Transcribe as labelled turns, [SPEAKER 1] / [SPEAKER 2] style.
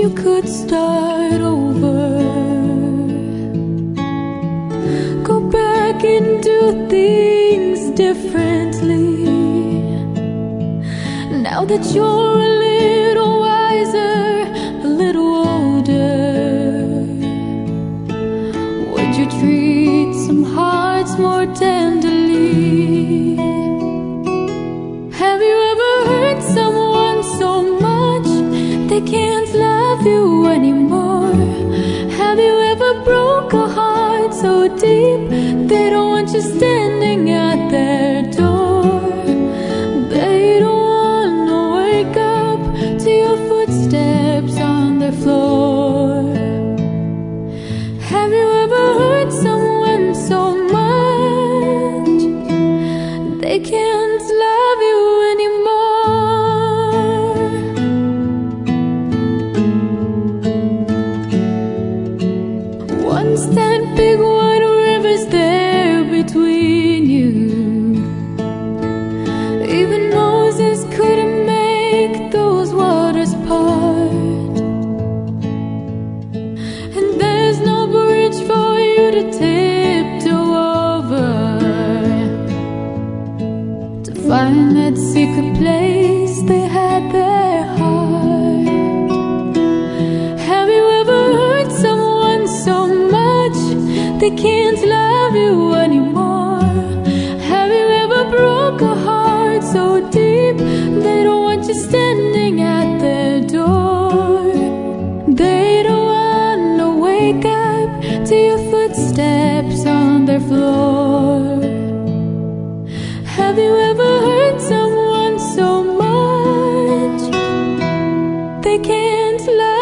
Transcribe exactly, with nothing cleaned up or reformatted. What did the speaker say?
[SPEAKER 1] you could start over, go back and do things differently. Now that you're a little wiser, a little older, would you treat some hearts more tenderly? Have you ever hurt someone so much they can't love you anymore? Have you ever broke a heart so deep they don't want you standing at their door? They don't wanna wake up to your footsteps on their floor. Have you ever hurt someone so much they can't love you anymore? Once that big wide river's there between you, even Moses couldn't make those waters part. And there's no bridge for you to tiptoe over to find that secret place they had their heart. Have you ever hurt someone so much they can't love you anymore? Have you ever broke a heart so deep they don't want you standing at their door? They don't wanna wake up to your footsteps on their floor. Have you ever hurt someone so much they can't love